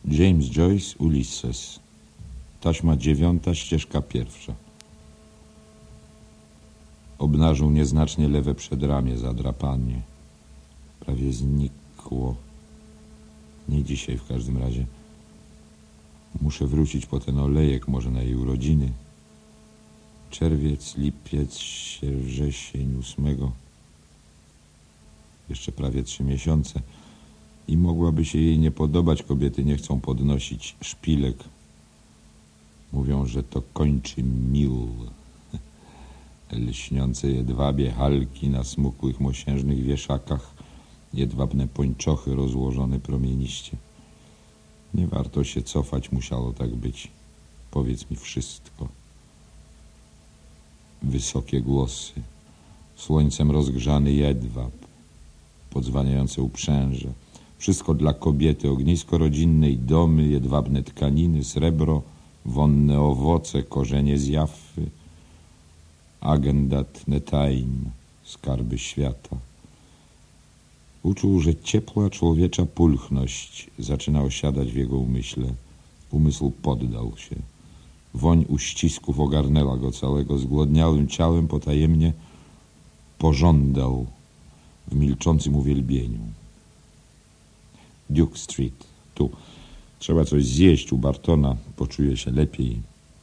James Joyce, Ulysses. Taśma 9, ścieżka 1. Obnażył nieznacznie lewe przedramię zadrapanie. Prawie znikło. Nie dzisiaj w każdym razie. Muszę wrócić po ten olejek, może na jej urodziny. Czerwiec, lipiec, wrzesień 8. Jeszcze prawie 3 miesiące. I mogłaby się jej nie podobać. Kobiety nie chcą podnosić szpilek. Mówią, że to kończy mil. Lśniące jedwabie halki na smukłych mosiężnych wieszakach. Jedwabne pończochy rozłożone promieniście. Nie warto się cofać, musiało tak być. Powiedz mi wszystko. Wysokie głosy. Słońcem rozgrzany jedwab. Podzwaniające uprzęże. Wszystko dla kobiety. Ognisko rodzinne i domy, jedwabne tkaniny, srebro, wonne owoce, korzenie z Jaffy. Agendat Netaim, skarby świata. Uczuł, że ciepła człowiecza pulchność zaczyna osiadać w jego umyśle. Umysł poddał się. Woń uścisków ogarnęła go całego. Zgłodniałym ciałem potajemnie pożądał w milczącym uwielbieniu. Duke Street, tu. Trzeba coś zjeść u Bartona, poczuje się lepiej.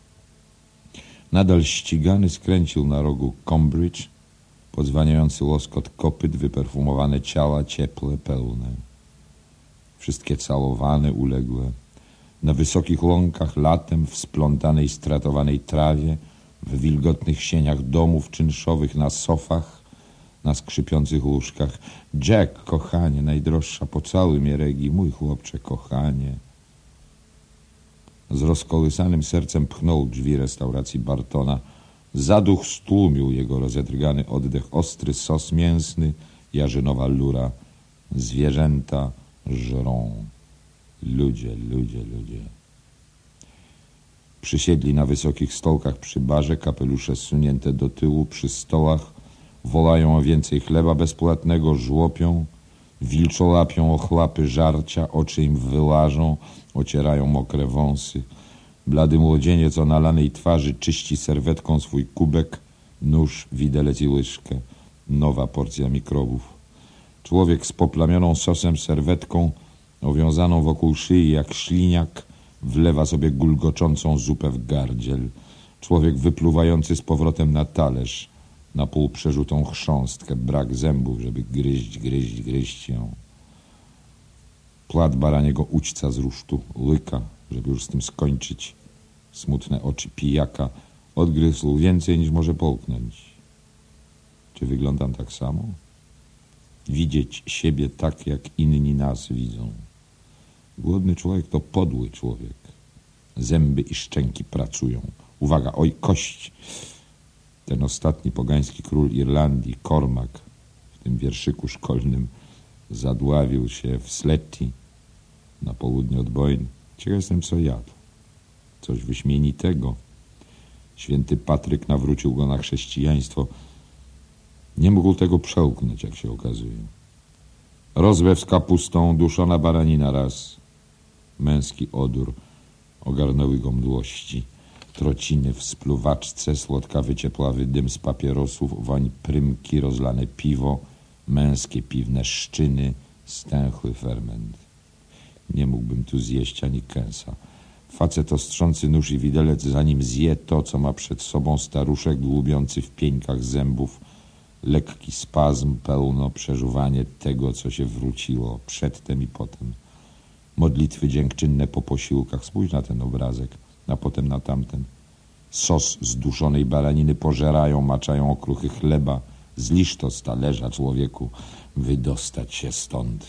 Nadal ścigany skręcił na rogu Combridge, podzwaniający łoskot kopyt, wyperfumowane ciała, ciepłe, pełne. Wszystkie całowane, uległe. Na wysokich łąkach latem, w splątanej, stratowanej trawie, w wilgotnych sieniach domów czynszowych, na sofach, na skrzypiących łóżkach. Jack, kochanie, najdroższa, pocałuj mnie, Regi, mój chłopcze, kochanie. Z rozkołysanym sercem pchnął drzwi restauracji Bartona. Zaduch stłumił jego rozedrgany oddech. Ostry sos mięsny, jarzynowa lura. Zwierzęta żrą. Ludzie, ludzie, ludzie. Przysiedli na wysokich stołkach przy barze, kapelusze zsunięte do tyłu, przy stołach. Wolają o więcej chleba bezpłatnego, żłopią. Wilczolapią ochlapy żarcia, oczy im wyłażą, ocierają mokre wąsy. Blady młodzieniec o nalanej twarzy czyści serwetką swój kubek, nóż, widelec i łyżkę. Nowa porcja mikrobów. Człowiek z poplamioną sosem serwetką, owiązaną wokół szyi jak śliniak, wlewa sobie gulgoczącą zupę w gardziel. Człowiek wypluwający z powrotem na talerz, na pół przerzutą chrząstkę, brak zębów, żeby gryźć ją. Płat baraniego ućca z rusztu, łyka, żeby już z tym skończyć. Smutne oczy pijaka, odgryzł więcej niż może połknąć. Czy wyglądam tak samo? Widzieć siebie tak, jak inni nas widzą. Głodny człowiek to podły człowiek. Zęby i szczęki pracują. Uwaga, oj, kość! Ten ostatni pogański król Irlandii, Cormac, w tym wierszyku szkolnym zadławił się w Sletty, na południe od Boyne. Ciekaw jestem, co jadł. Coś wyśmienitego. Święty Patryk nawrócił go na chrześcijaństwo. Nie mógł tego przełknąć, jak się okazuje. Rozlew z kapustą, duszona baranina raz. Męski odór. Ogarnęły go mdłości. Trociny w spluwaczce, słodkawy ciepławy dym z papierosów, woń prymki, rozlane piwo, męskie piwne szczyny, stęchły ferment. Nie mógłbym tu zjeść ani kęsa. Facet ostrzący nóż i widelec, zanim zje to, co ma przed sobą staruszek dłubiący w pieńkach zębów, lekki spazm, pełno przeżuwanie tego, co się wróciło przedtem i potem. Modlitwy dziękczynne po posiłkach. Spójrz na ten obrazek, a potem na tamten. Sos z duszonej baraniny pożerają, maczają okruchy chleba. Zliż to z talerza, człowieku, wydostać się stąd.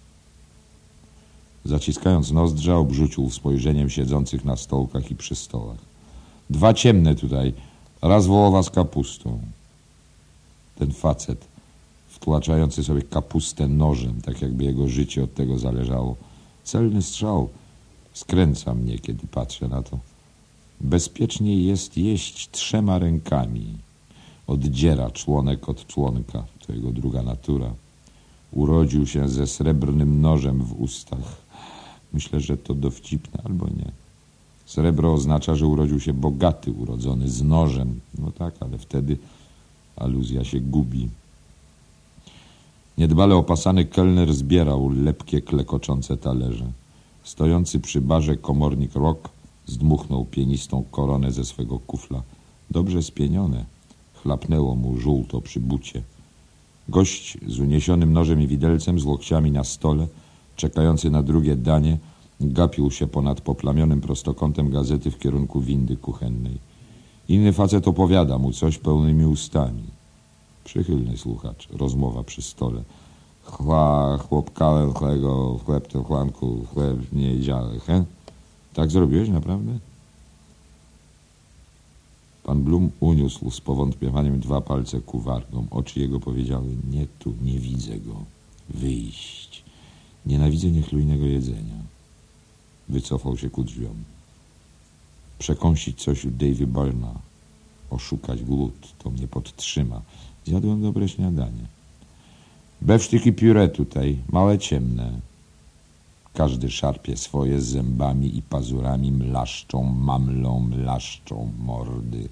Zaciskając nozdrza, obrzucił spojrzeniem siedzących na stołkach i przy stołach. 2 ciemne tutaj, raz wołowa z kapustą. Ten facet, wtłaczający sobie kapustę nożem, tak jakby jego życie od tego zależało. Celny strzał. Skręca mnie, kiedy patrzę na to. Bezpieczniej jest jeść 3 rękami. Oddziera członek od członka. To jego druga natura. Urodził się ze srebrnym nożem w ustach. Myślę, że to dowcipne albo nie. Srebro oznacza, że urodził się bogaty, urodzony z nożem. No tak, ale wtedy aluzja się gubi. Niedbale opasany kelner zbierał lepkie, klekoczące talerze. Stojący przy barze komornik Rock zdmuchnął pienistą koronę ze swego kufla. Dobrze spienione. Chlapnęło mu żółto przy bucie. Gość z uniesionym nożem i widelcem, z łokciami na stole, czekający na drugie danie, gapił się ponad poplamionym prostokątem gazety w kierunku windy kuchennej. Inny facet opowiada mu coś pełnymi ustami. Przychylny słuchacz, rozmowa przy stole. Chłopkałem chlego, chleb to chłanku, chleb nie dziale, he? Tak zrobiłeś naprawdę? Pan Blum uniósł z powątpiewaniem 2 palce ku wargom. Oczy jego powiedziały: nie tu, nie widzę go. Wyjść. Nienawidzę niechlujnego jedzenia. Wycofał się ku drzwiom. Przekąsić coś u Davy Byrna. Oszukać głód, to mnie podtrzyma. Zjadłem dobre śniadanie. Bewsztyki pióre tutaj, małe ciemne. Każdy szarpie swoje z zębami i pazurami, mlaszczą, mamlą, mlaszczą mordy.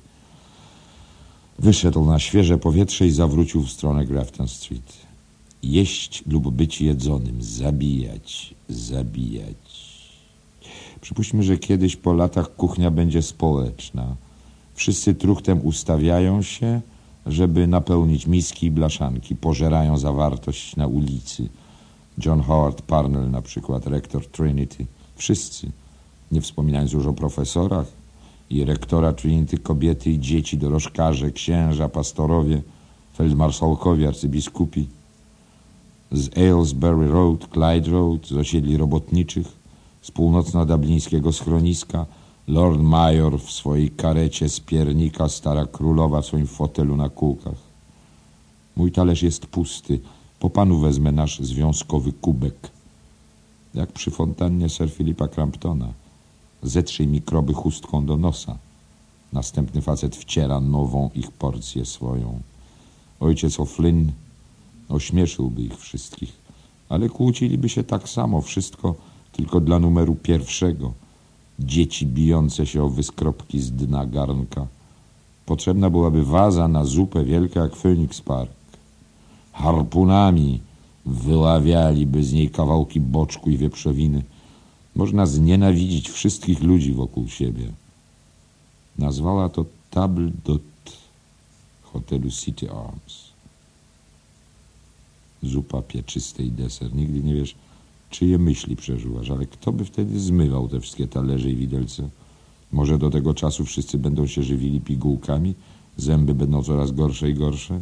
Wyszedł na świeże powietrze i zawrócił w stronę Grafton Street. Jeść lub być jedzonym, zabijać, zabijać. Przypuśćmy, że kiedyś po latach kuchnia będzie społeczna. Wszyscy truchtem ustawiają się, żeby napełnić miski i blaszanki. Pożerają zawartość na ulicy. John Howard Parnell na przykład, rektor Trinity. Wszyscy, nie wspominając już o profesorach i rektora Trinity, kobiety i dzieci, dorożkarze, księża, pastorowie, feldmarszałkowie, arcybiskupi. Z Aylesbury Road, Clyde Road, z osiedli robotniczych, z północno-dublińskiego schroniska, Lord Mayor w swojej karecie z piernika, stara królowa w swoim fotelu na kółkach. Mój talerz jest pusty. Po panu wezmę nasz związkowy kubek. Jak przy fontannie Sir Philipa Cramptona. Zetrzyj mikroby chustką do nosa. Następny facet wciera nową ich porcję swoją. Ojciec O'Flynn ośmieszyłby ich wszystkich, ale kłóciliby się tak samo, wszystko tylko dla numeru 1. Dzieci bijące się o wyskropki z dna garnka. Potrzebna byłaby waza na zupę wielka jak Phoenix Park. Harpunami wyławialiby z niej kawałki boczku i wieprzowiny. Można znienawidzić wszystkich ludzi wokół siebie. Nazwała to table d'hôte hotelu City Arms. Zupa, pieczyste i deser. Nigdy nie wiesz, czyje myśli przeżywasz, ale kto by wtedy zmywał te wszystkie talerze i widelce? Może do tego czasu wszyscy będą się żywili pigułkami? Zęby będą coraz gorsze i gorsze?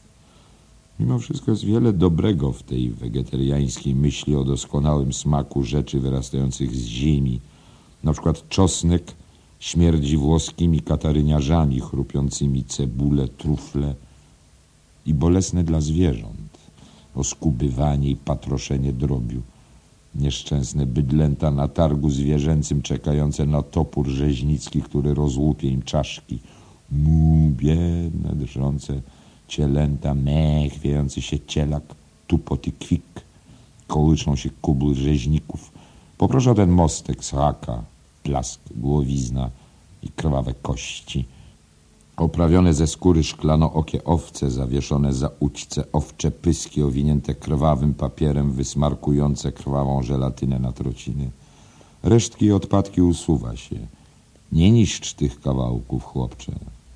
Mimo wszystko jest wiele dobrego w tej wegetariańskiej myśli o doskonałym smaku rzeczy wyrastających z ziemi. Na przykład czosnek śmierdzi włoskimi kataryniarzami chrupiącymi cebulę, trufle i bolesne dla zwierząt. Oskubywanie i patroszenie drobiu. Nieszczęsne bydlęta na targu zwierzęcym czekające na topór rzeźnicki, który rozłupie im czaszki. Mu, biedne, drżące cielęta, chwiejący się cielak, tupot i kwik. Kołyczą się kubły rzeźników. Poproszę o ten mostek z haka, plask, głowizna i krwawe kości. Oprawione ze skóry szklanookie owce, zawieszone za ućce owcze pyski owinięte krwawym papierem, wysmarkujące krwawą żelatynę na trociny. Resztki i odpadki usuwa się. Nie niszcz tych kawałków, chłopcze.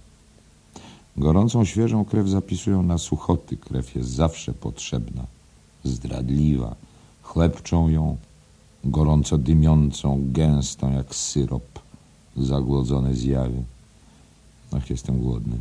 Gorącą, świeżą krew zapisują na suchoty. Krew jest zawsze potrzebna, zdradliwa. Chlepczą ją, gorąco dymiącą, gęstą jak syrop, zagłodzone zjawy. Ach, jestem głodny.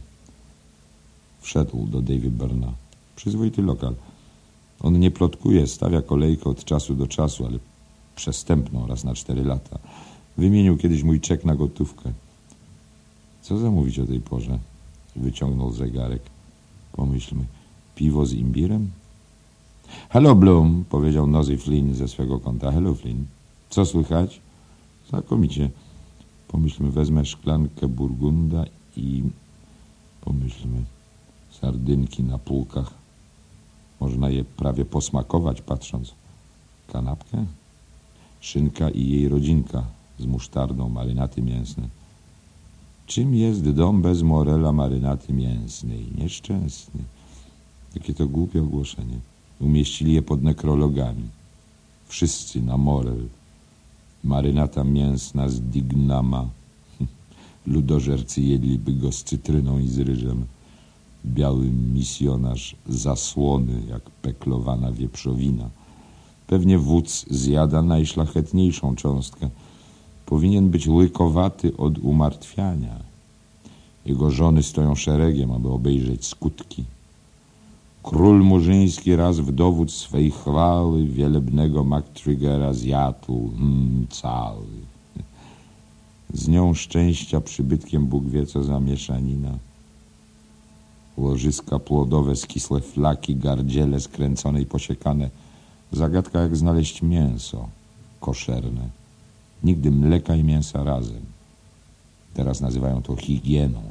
Wszedł do Davy Byrna. Przyzwoity lokal. On nie plotkuje, stawia kolejkę od czasu do czasu, ale przestępną, raz na 4 lata. Wymienił kiedyś mój czek na gotówkę. Co zamówić o tej porze? Wyciągnął zegarek. Pomyślmy, piwo z imbirem? Hello, Bloom, powiedział Nosy Flynn ze swego kąta. Hello, Flynn. Co słychać? Znakomicie. Pomyślmy, wezmę szklankę burgunda i pomyślmy, sardynki na półkach. Można je prawie posmakować, patrząc. Kanapkę? szynka i jej rodzinka z musztardą, marynaty mięsne. Czym jest dom bez morela marynaty mięsnej? Nieszczęsny. Jakie to głupie ogłoszenie. Umieścili je pod nekrologami. Wszyscy na morel. Marynata mięsna z dignama. Ludożercy jedliby go z cytryną i z ryżem. Biały misjonarz zasłony, jak peklowana wieprzowina. Pewnie wódz zjada najszlachetniejszą cząstkę. Powinien być łykowaty od umartwiania. Jego żony stoją szeregiem, aby obejrzeć skutki. Król murzyński raz w dowód swej chwały wielebnego MacTriggera zjadł cały. Z nią szczęścia przybytkiem Bóg wie co za mieszanina. Łożyska płodowe, skisłe flaki, gardziele skręcone i posiekane. Zagadka jak znaleźć mięso koszerne. Nigdy mleka i mięsa razem. Teraz nazywają to higieną.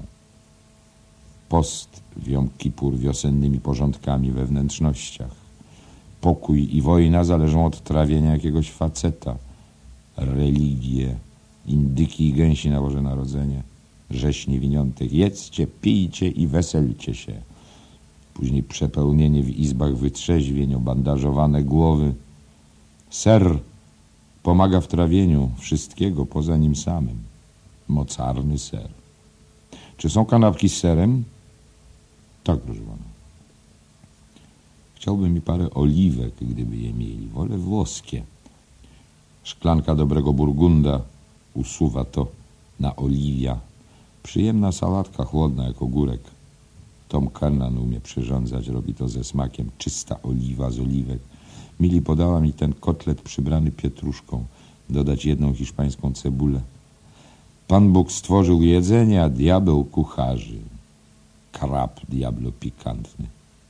Post w Jom Kipur wiosennymi porządkami we wnętrznościach. Pokój i wojna zależą od trawienia jakiegoś faceta. Religie, indyki i gęsi na Boże Narodzenie. Rzeź niewiniątek. Jedzcie, pijcie i weselcie się. Później przepełnienie w izbach wytrzeźwień, obandażowane głowy. Ser pomaga w trawieniu wszystkiego poza nim samym. Mocarny ser. Czy są kanapki z serem? Tak, proszę pana. Chciałbym mi parę oliwek, gdyby je mieli. Wolę włoskie. Szklanka dobrego burgunda usuwa to na oliwia. Przyjemna sałatka, chłodna jak ogórek. Tom Kernan umie przyrządzać, robi to ze smakiem. Czysta oliwa z oliwek. Mili podała mi ten kotlet przybrany pietruszką. Dodać jedną hiszpańską cebulę. Pan Bóg stworzył jedzenie, a diabeł kucharzy. Krab diablo pikantny.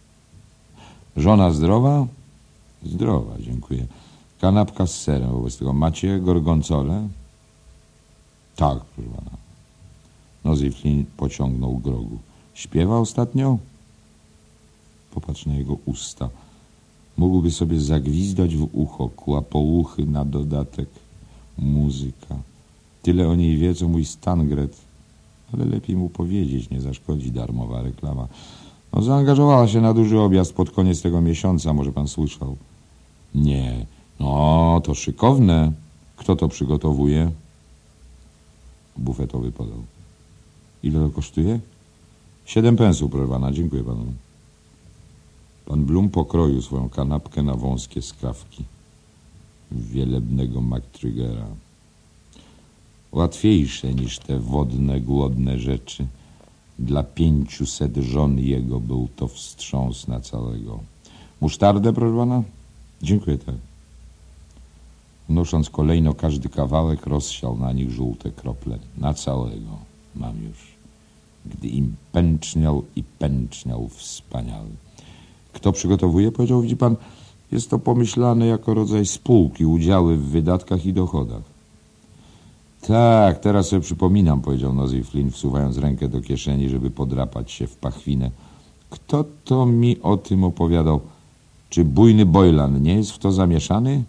Żona zdrowa? Zdrowa, dziękuję. Kanapka z serem wobec tego. Macie gorgonzolę? Tak, proszę pana. Nosey Flynn pociągnął grogu. Śpiewa ostatnio? Popatrz na jego usta. Mógłby sobie zagwizdać w ucho, kłapouchy na dodatek. Muzyka. Tyle o niej wie, co mój Stangret. Ale lepiej mu powiedzieć, nie zaszkodzi darmowa reklama. No, zaangażowała się na duży objazd pod koniec tego miesiąca, może pan słyszał. Nie. No, to szykowne. Kto to przygotowuje? Bufetowy podał. Ile to kosztuje? 7 pensów, proszę pana. Dziękuję panu. Pan Blum pokroił swoją kanapkę na wąskie skrawki. Wielebnego MacTriggera. Łatwiejsze niż te wodne, głodne rzeczy. Dla 500 żon jego był to wstrząs na całego. Musztardę, proszę pana? Dziękuję, tak. Nosząc kolejno każdy kawałek, rozsiał na nich żółte krople. Na całego mam już. Gdy im pęczniał wspaniały. Kto przygotowuje? Powiedział, widzi pan, jest to pomyślane jako rodzaj spółki, udziały w wydatkach i dochodach. Tak, teraz sobie przypominam, powiedział Nosey Flynn, wsuwając rękę do kieszeni, żeby podrapać się w pachwinę. Kto to mi o tym opowiadał? Czy bujny Boylan nie jest w to zamieszany?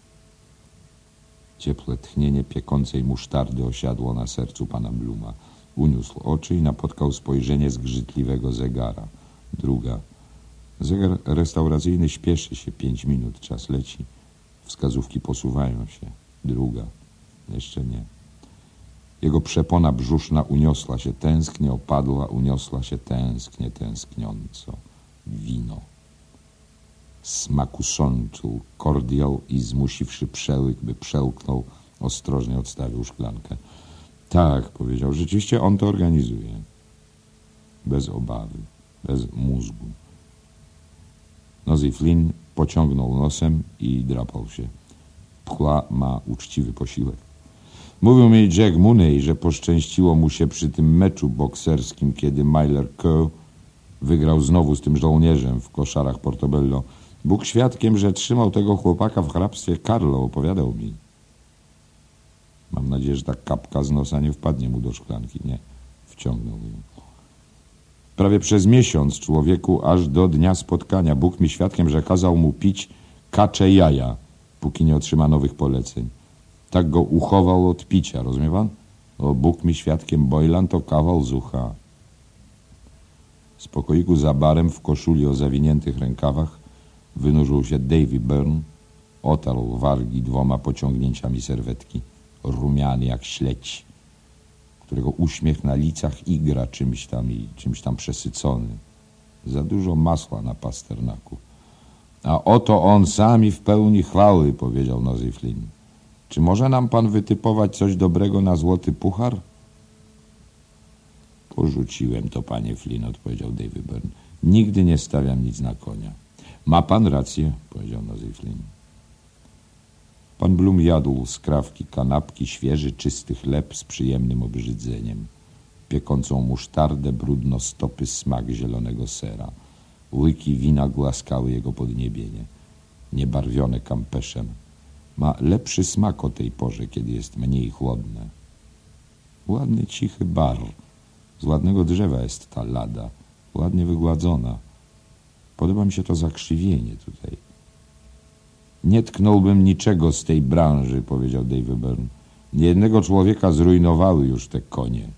Ciepłe tchnienie piekącej musztardy osiadło na sercu pana Bluma. Uniósł oczy i napotkał spojrzenie zgrzytliwego zegara. Druga. Zegar restauracyjny śpieszy się 5 minut. Czas leci. Wskazówki posuwają się. Druga. Jeszcze nie. Jego przepona brzuszna uniosła się tęsknie, opadła, uniosła się tęsknie, tęskniąco. Wino. Smaku sączu, kordiał i zmusiwszy przełyk, by przełknął, ostrożnie odstawił szklankę. Tak, powiedział, rzeczywiście on to organizuje. Bez obawy, bez mózgu. Nosey Flynn pociągnął nosem i drapał się. Pchła ma uczciwy posiłek. Mówił mi Jack Mooney, że poszczęściło mu się przy tym meczu bokserskim, kiedy Myler Kerr wygrał znowu z tym żołnierzem w koszarach Portobello. Bóg świadkiem, że trzymał tego chłopaka w hrabstwie Carlo, opowiadał mi. Mam nadzieję, że ta kapka z nosa nie wpadnie mu do szklanki. Nie, wciągnął ją. Prawie przez miesiąc, człowieku, aż do dnia spotkania. Bóg mi świadkiem, że kazał mu pić kacze jaja. póki nie otrzyma nowych poleceń. Tak go uchował od picia, rozumie pan? O, Bóg mi świadkiem, Boylan to kawał z ucha. Z pokoiku za barem w koszuli o zawiniętych rękawach wynurzył się Davy Byrne, otarł wargi 2 pociągnięciami serwetki, rumiany jak śledź, którego uśmiech na licach igra czymś tam przesycony. Za dużo masła na pasternaku. A oto on sam i w pełni chwały, powiedział Nosey Flynn. Czy może nam pan wytypować coś dobrego na złoty puchar? Porzuciłem to, panie Flynn, odpowiedział Davy Byrne. Nigdy nie stawiam nic na konia. Ma pan rację, powiedział Nosey Flynn. Pan Bloom jadł skrawki, kanapki, świeży, czysty chleb z przyjemnym obrzydzeniem. Piekącą musztardę, brudno stopy, smak zielonego sera. Łyki wina głaskały jego podniebienie, niebarwione kampeszem. Ma lepszy smak o tej porze, kiedy jest mniej chłodne. Ładny, cichy bar. Z ładnego drzewa jest ta lada, ładnie wygładzona. Podoba mi się to zakrzywienie tutaj. Nie tknąłbym niczego z tej branży, powiedział Davy Byrne. Niejednego człowieka zrujnowały już te konie.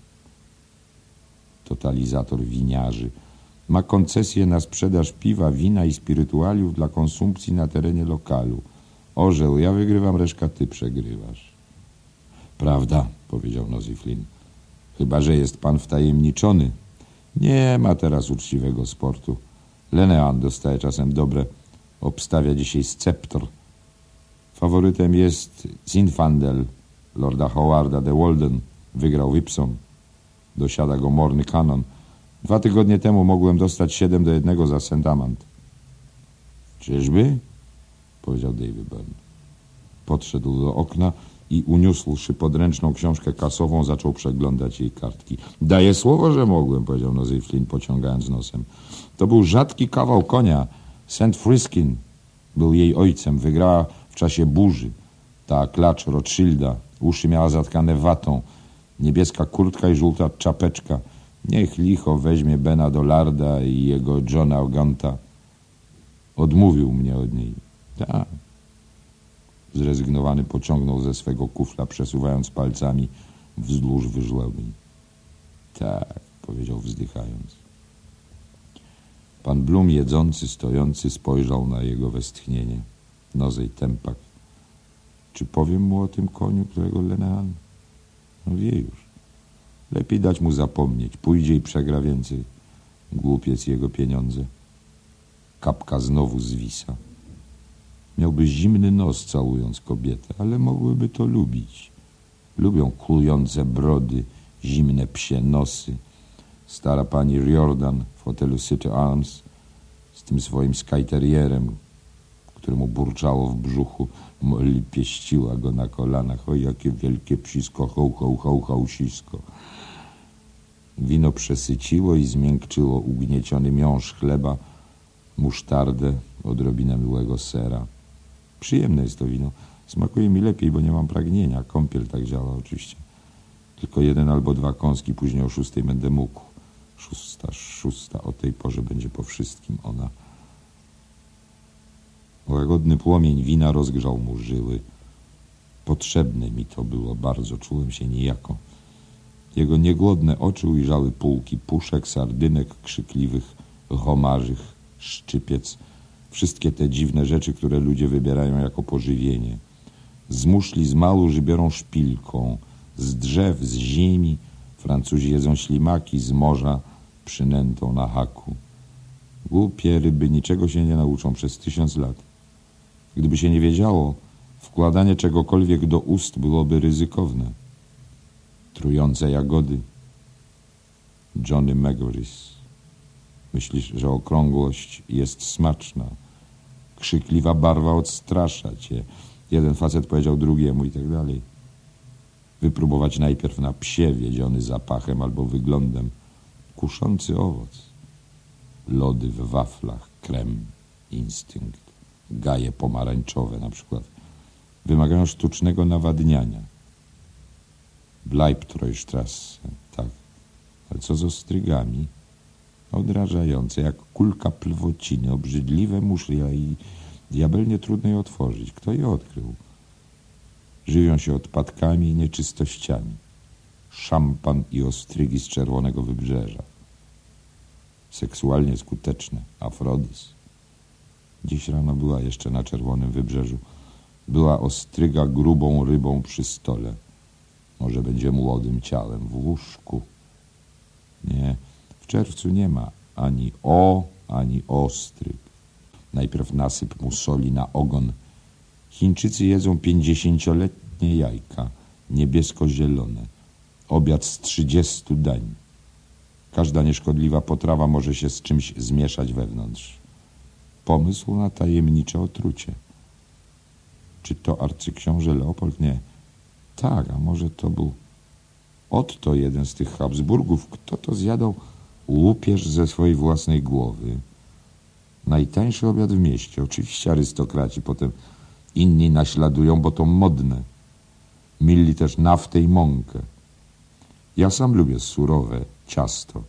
Totalizator winiarzy ma koncesję na sprzedaż piwa, wina i spirytualiów dla konsumpcji na terenie lokalu. Orzeł, ja wygrywam, reszka ty przegrywasz. Prawda, powiedział Nosey Flynn. Chyba że jest pan wtajemniczony. Nie ma teraz uczciwego sportu. Lenehan dostaje czasem dobre. Obstawia dzisiaj Scepter. Faworytem jest Zinfandel, lorda Howarda de Walden. Wygrał Whipson. Dosiada go Morny Cannon. 2 tygodnie temu mogłem dostać 7-1 za St. Amand. Czyżby? Powiedział Davy Byrne. Podszedł do okna i uniósłszy podręczną książkę kasową, zaczął przeglądać jej kartki. Daję słowo, że mogłem, powiedział Nosey Flynn, pociągając nosem. To był rzadki kawał konia. St. Friskin był jej ojcem. Wygrała w czasie burzy. Ta klacz Rothschilda. Uszy miała zatkane watą. Niebieska kurtka i żółta czapeczka. Niech licho weźmie Bena Dollarda i jego Johna Oganta. Odmówił mnie od niej. Tak. Zrezygnowany pociągnął ze swego kufla, przesuwając palcami wzdłuż wyżłobień. Tak, powiedział wzdychając. Pan Bloom, jedzący, stojący, spojrzał na jego westchnienie. Nosey Tempak. Czy powiem mu o tym koniu, którego Lenehan? No wie już. Lepiej dać mu zapomnieć. Pójdzie i przegra więcej. Głupiec jego pieniądze. Kapka znowu zwisa. Miałby zimny nos, całując kobietę, ale mogłyby to lubić. Lubią klujące brody, zimne psie nosy. Stara pani Riordan w hotelu City Arms z tym swoim skyterierem, któremu burczało w brzuchu. Molly pieściła go na kolanach. O, jakie wielkie psisko, hałsisko. Wino przesyciło i zmiękczyło ugnieciony miąższ chleba, musztardę, odrobinę miłego sera. Przyjemne jest to wino. Smakuje mi lepiej, bo nie mam pragnienia. Kąpiel tak działa oczywiście. Tylko 1 albo 2 kąski, później o 6 będę mógł. 6, o tej porze będzie po wszystkim ona. Łagodny płomień wina rozgrzał mu żyły. Potrzebne mi to było bardzo, czułem się niejako. Jego niegłodne oczy ujrzały półki puszek, sardynek, krzykliwych, homarzych, szczypiec. Wszystkie te dziwne rzeczy, które ludzie wybierają jako pożywienie. Z muszli z maluży biorą szpilką, z drzew, z ziemi. Francuzi jedzą ślimaki, z morza przynętą na haku. Głupie ryby niczego się nie nauczą przez 1000 lat. Gdyby się nie wiedziało, wkładanie czegokolwiek do ust byłoby ryzykowne. Trujące jagody. Johnny Magoris. Myślisz, że okrągłość jest smaczna. Krzykliwa barwa odstrasza cię. Jeden facet powiedział drugiemu i tak dalej. Wypróbować najpierw na psie, wiedziony zapachem albo wyglądem. Kuszący owoc. Lody w waflach, krem, instynkt. Gaje pomarańczowe na przykład. Wymagają sztucznego nawadniania. Bleibtreustrasse, tak. Ale co z ostrygami? Odrażające, jak kulka plwociny, obrzydliwe muszlia Diabelnie trudno je otworzyć. Kto je odkrył? Żywią się odpadkami i nieczystościami. Szampan i ostrygi z czerwonego wybrzeża. Seksualnie skuteczne. Afrodys. Dziś rano była jeszcze na czerwonym wybrzeżu. Była ostryga grubą rybą przy stole. Może będzie młodym ciałem w łóżku. Nie, w czerwcu nie ma ani ostryg. Najpierw nasyp mu soli na ogon. Chińczycy jedzą 50-letnie jajka, niebiesko-zielone. Obiad z 30 dań. Każda nieszkodliwa potrawa może się z czymś zmieszać wewnątrz. Pomysł na tajemnicze otrucie. Czy to arcyksiąże Leopold? Nie. Tak, a może to był Otto, jeden z tych Habsburgów. Kto to zjadał? Łupież ze swojej własnej głowy. Najtańszy obiad w mieście. Oczywiście arystokraci, potem inni naśladują, bo to modne. Milli też naftę i mąkę. Ja sam lubię surowe ciasto.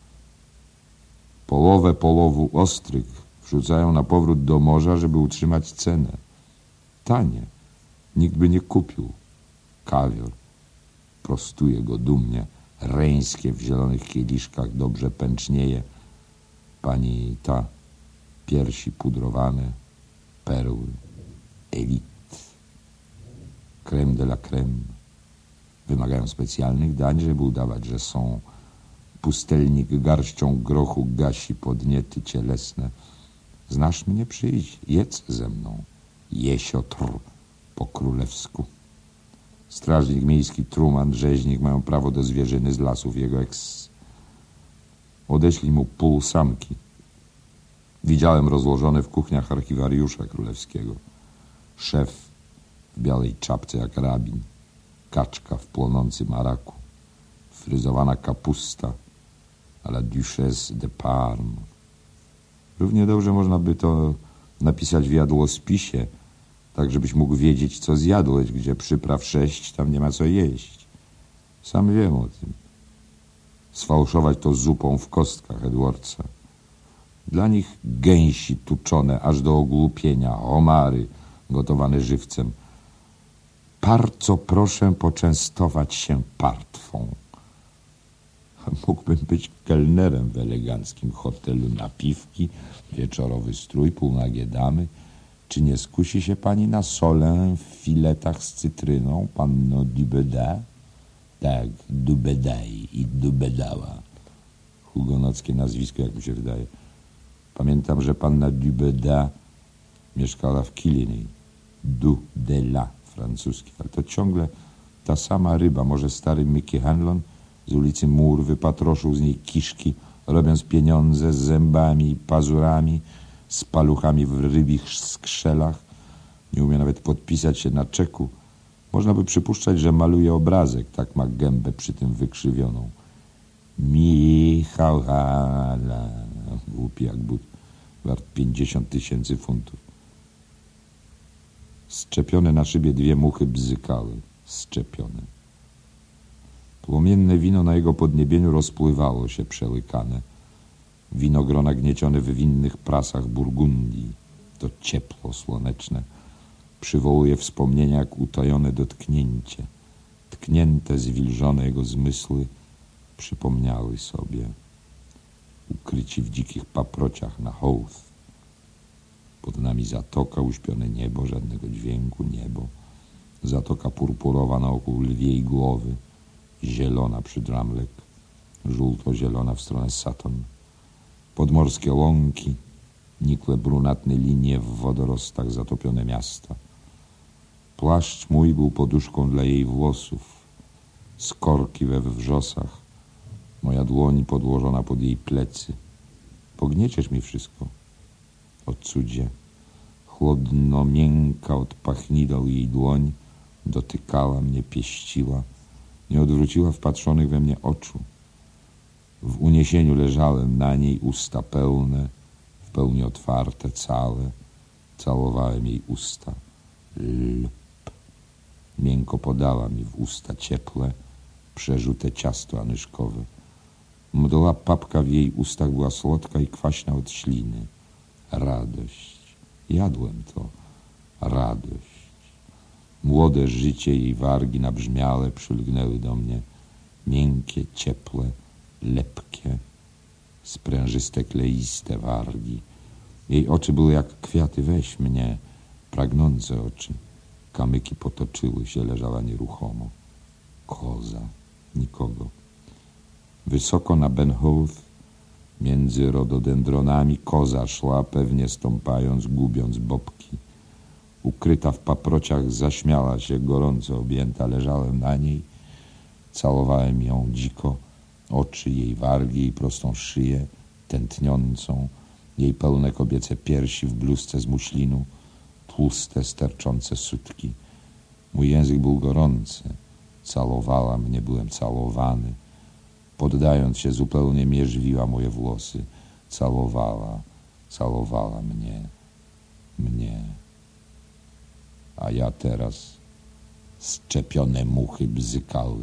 Połowę połowu ostryg wrzucają na powrót do morza, żeby utrzymać cenę. Tanie. Nikt by nie kupił. Kawior. Prostuje go dumnie. Reńskie w zielonych kieliszkach dobrze pęcznieje. Pani ta, piersi pudrowane, perły, elit, crème de la crème. Wymagają specjalnych dań, żeby udawać, że są. Pustelnik garścią grochu gasi podniety cielesne. Znasz mnie? Przyjdź, jedz ze mną. Jesiotr po królewsku. Strażnik miejski, Truman, rzeźnik mają prawo do zwierzyny z lasów jego Odeślij mu pół samki. Widziałem rozłożone w kuchniach archiwariusza królewskiego. Szef w białej czapce jak rabin. Kaczka w płonącym araku. Fryzowana kapusta a la Duchesse de Parme. Równie dobrze można by to napisać w jadłospisie, tak żebyś mógł wiedzieć, co zjadłeś, gdzie przypraw 6, tam nie ma co jeść. Sam wiem o tym. Sfałszować to zupą w kostkach Edwardsa. Dla nich gęsi tuczone aż do ogłupienia, homary gotowane żywcem. Bardzo proszę poczęstować się partwą. Mógłbym być kelnerem w eleganckim hotelu, napiwki, wieczorowy strój, półnagie damy. Czy nie skusi się pani na solę w filetach z cytryną, panno Dubeda? Tak, Dubedaj i Dubedała. Hugonockie nazwisko, jak mi się wydaje. Pamiętam, że panna Dubeda mieszkała w Killiney. Du de la, francuski. Ale to ciągle ta sama ryba. Może stary Mickey Hanlon z ulicy Mur wypatroszył z niej kiszki, robiąc pieniądze z zębami i pazurami, z paluchami w rybich skrzelach. Nie umie nawet podpisać się na czeku. Można by przypuszczać, że maluje obrazek, tak ma gębę przy tym wykrzywioną. Michał Hala, głupi jak but, wart 50 000 funtów. Szczepione na szybie 2 muchy bzykały. Szczepione. Płomienne wino na jego podniebieniu rozpływało się przełykane. Winogrona gniecione w winnych prasach Burgundii. To ciepło słoneczne. Przywołuje wspomnienia jak utajone dotknięcie. Tknięte, zwilżone jego zmysły przypomniały sobie. Ukryci w dzikich paprociach na Howth. Pod nami zatoka, uśpione niebo, żadnego dźwięku, niebo. Zatoka purpurowa na oku lwiej głowy. Zielona przy Drumlek. Żółto-zielona w stronę Sutton. Podmorskie łąki. Nikłe brunatne linie w wodorostach, zatopione miasta. Płaszcz mój był poduszką dla jej włosów. Skorki we wrzosach. Moja dłoń podłożona pod jej plecy. Pognieciesz mi wszystko. O cudzie. Chłodno, miękka od pachnideł jej dłoń dotykała mnie, pieściła. Nie odwróciła wpatrzonych we mnie oczu. W uniesieniu leżałem na niej, usta pełne, w pełni otwarte, całe. Całowałem jej usta. Lp. Miękko podała mi w usta ciepłe, przeżute ciasto anyszkowe. Mdła papka w jej ustach była słodka i kwaśna od śliny. Radość. Jadłem to. Radość. Młode życie jej wargi nabrzmiałe przylgnęły do mnie. Miękkie, ciepłe, lepkie, sprężyste, kleiste wargi. Jej oczy były jak kwiaty, weź mnie, pragnące oczy. Kamyki potoczyły się, leżała nieruchomo. Koza, nikogo. Wysoko na Benhouse, między rododendronami, koza szła, pewnie stąpając, gubiąc bobki. Ukryta w paprociach, zaśmiała się, gorąco objęta. Leżałem na niej, całowałem ją dziko, oczy, jej wargi, jej prostą szyję, tętniącą, jej pełne kobiece piersi w bluzce z muślinu, tłuste, sterczące sutki. Mój język był gorący. Całowała mnie, byłem całowany. Poddając się, zupełnie mierzwiła moje włosy. Całowała mnie. A ja teraz szczepione muchy bzykały.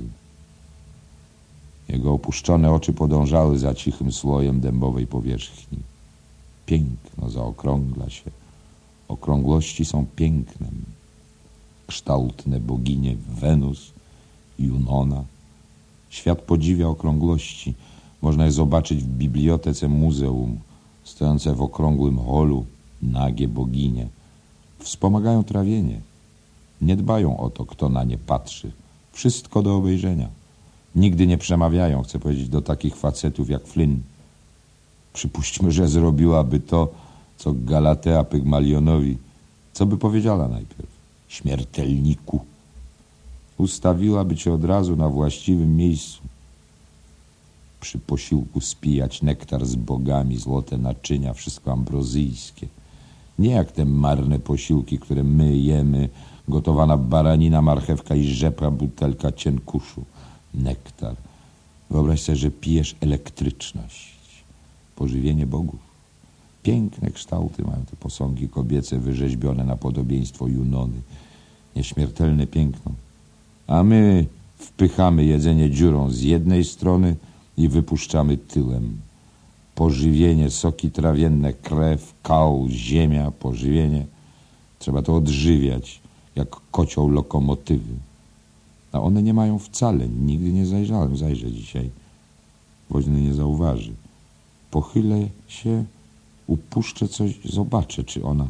Jego opuszczone oczy podążały za cichym słojem dębowej powierzchni. Piękno zaokrągla się. Okrągłości są pięknem. Kształtne boginie Wenus, Junona. Świat podziwia okrągłości. Można je zobaczyć w bibliotece muzeum, stojące w okrągłym holu, nagie boginie. Wspomagają trawienie. Nie dbają o to, kto na nie patrzy. Wszystko do obejrzenia. Nigdy nie przemawiają, chcę powiedzieć, do takich facetów jak Flynn. Przypuśćmy, że zrobiłaby to, co Galatea Pygmalionowi. Co by powiedziała najpierw? Śmiertelniku. Ustawiłaby cię od razu na właściwym miejscu. Przy posiłku spijać nektar z bogami, złote naczynia, wszystko ambrozyjskie. Nie jak te marne posiłki, które my jemy, gotowana baranina, marchewka i rzepa, butelka cienkuszu. Nektar. Wyobraź sobie, że pijesz elektryczność. Pożywienie bogów. Piękne kształty mają te posągi kobiece wyrzeźbione na podobieństwo Junony. Nieśmiertelne piękno. A my wpychamy jedzenie dziurą z jednej strony i wypuszczamy tyłem. Pożywienie, soki trawienne, krew, kał, ziemia, pożywienie. Trzeba to odżywiać, jak kocioł lokomotywy. A one nie mają wcale. Nigdy nie zajrzałem. Zajrzę dzisiaj. Woźny nie zauważy. Pochylę się, upuszczę coś, zobaczę, czy ona...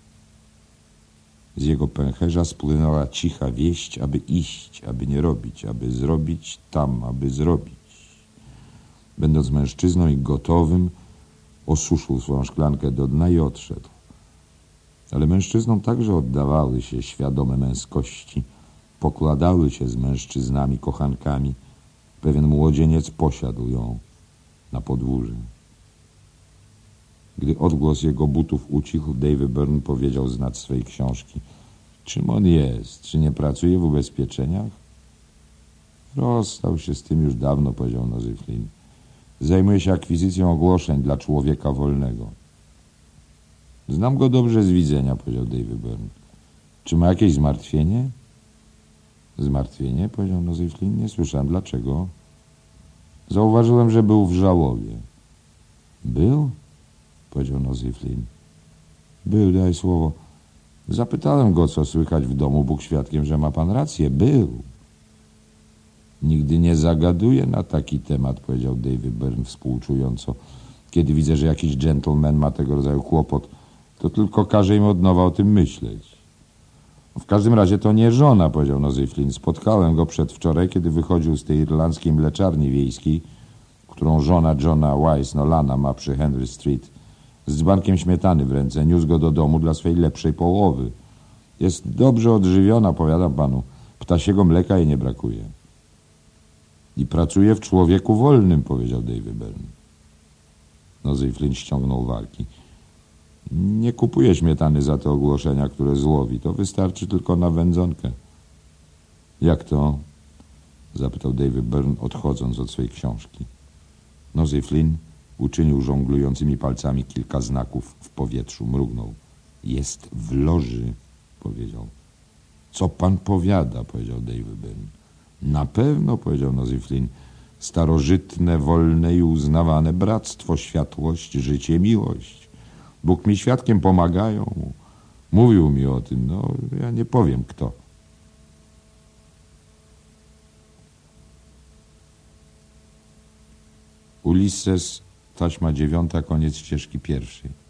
Z jego pęcherza spłynęła cicha wieść, aby iść, aby nie robić, aby zrobić tam, aby zrobić. Będąc mężczyzną i gotowym, osuszył swoją szklankę do dna i odszedł. Ale mężczyznom także oddawały się świadome męskości, pokładały się z mężczyznami, kochankami. Pewien młodzieniec posiadł ją na podwórze. Gdy odgłos jego butów ucichł, David Byrne powiedział z nad swej książki: czym on jest? Czy nie pracuje w ubezpieczeniach? Rozstał się z tym już dawno, powiedział Nosey Flynn. Zajmuje się akwizycją ogłoszeń dla człowieka wolnego. Znam go dobrze z widzenia, powiedział David Byrne. Czy ma jakieś zmartwienie? Zmartwienie? Powiedział Nosey Flynn. Nie słyszałem. Dlaczego? Zauważyłem, że był w żałobie. Był? Powiedział Nosey Flynn. Był, daj słowo. Zapytałem go, co słychać w domu. Bóg świadkiem, że ma pan rację. Był. Nigdy nie zagaduję na taki temat, powiedział David Byrne współczująco. Kiedy widzę, że jakiś gentleman ma tego rodzaju kłopot, to tylko każe im od nowa o tym myśleć. W każdym razie to nie żona, powiedział Nosey Flynn. Spotkałem go przedwczoraj, kiedy wychodził z tej irlandzkiej mleczarni wiejskiej, którą żona Johna Wise Nolana ma przy Henry Street, z dzbankiem śmietany w ręce. Niósł go do domu dla swej lepszej połowy. Jest dobrze odżywiona, powiadam panu. Ptasiego mleka jej nie brakuje. I pracuje w człowieku wolnym, powiedział David Byrne. Nosey Flynn ściągnął warki. Nie kupuję śmietany za te ogłoszenia, które złowi. To wystarczy tylko na wędzonkę. Jak to? Zapytał David Byrne, odchodząc od swojej książki. Nosey Flynn uczynił żonglującymi palcami kilka znaków w powietrzu. Mrugnął. Jest w loży, powiedział. Co pan powiada, powiedział David Byrne. Na pewno, powiedział Nosey Flynn. Starożytne, wolne i uznawane bractwo, światłość, życie, miłość. Bóg mi świadkiem, pomagają mu. Mówił mi o tym, no ja nie powiem kto. Ulisses, taśma 9, koniec ścieżki 1.